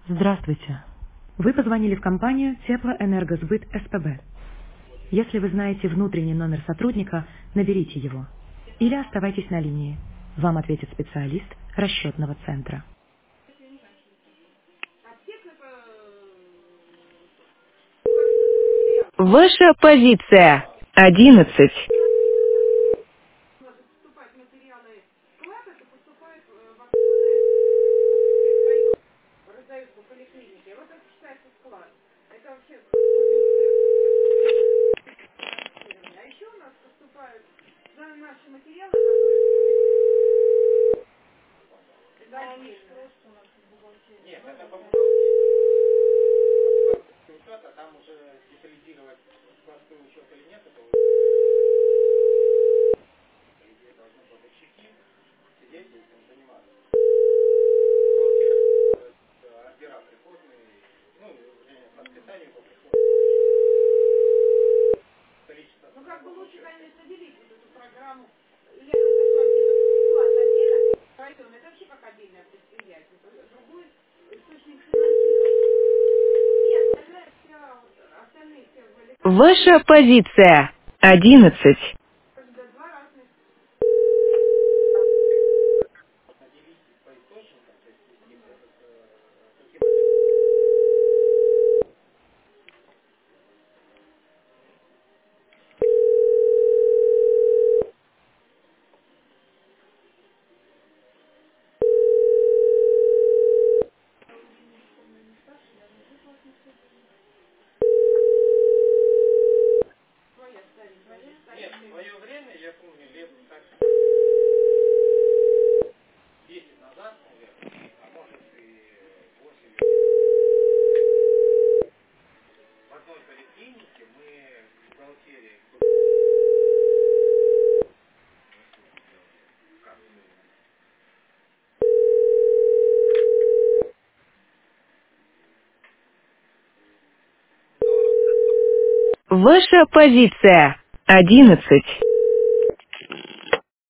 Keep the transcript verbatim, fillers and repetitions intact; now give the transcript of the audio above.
Здравствуйте. Вы позвонили в компанию Теплоэнергосбыт СПБ. Если вы знаете внутренний номер сотрудника, наберите его. Или оставайтесь на линии. Вам ответит специалист расчетного центра. Ваша позиция. Одиннадцать. Ваша позиция. Одиннадцать. Ваша позиция. Одиннадцать.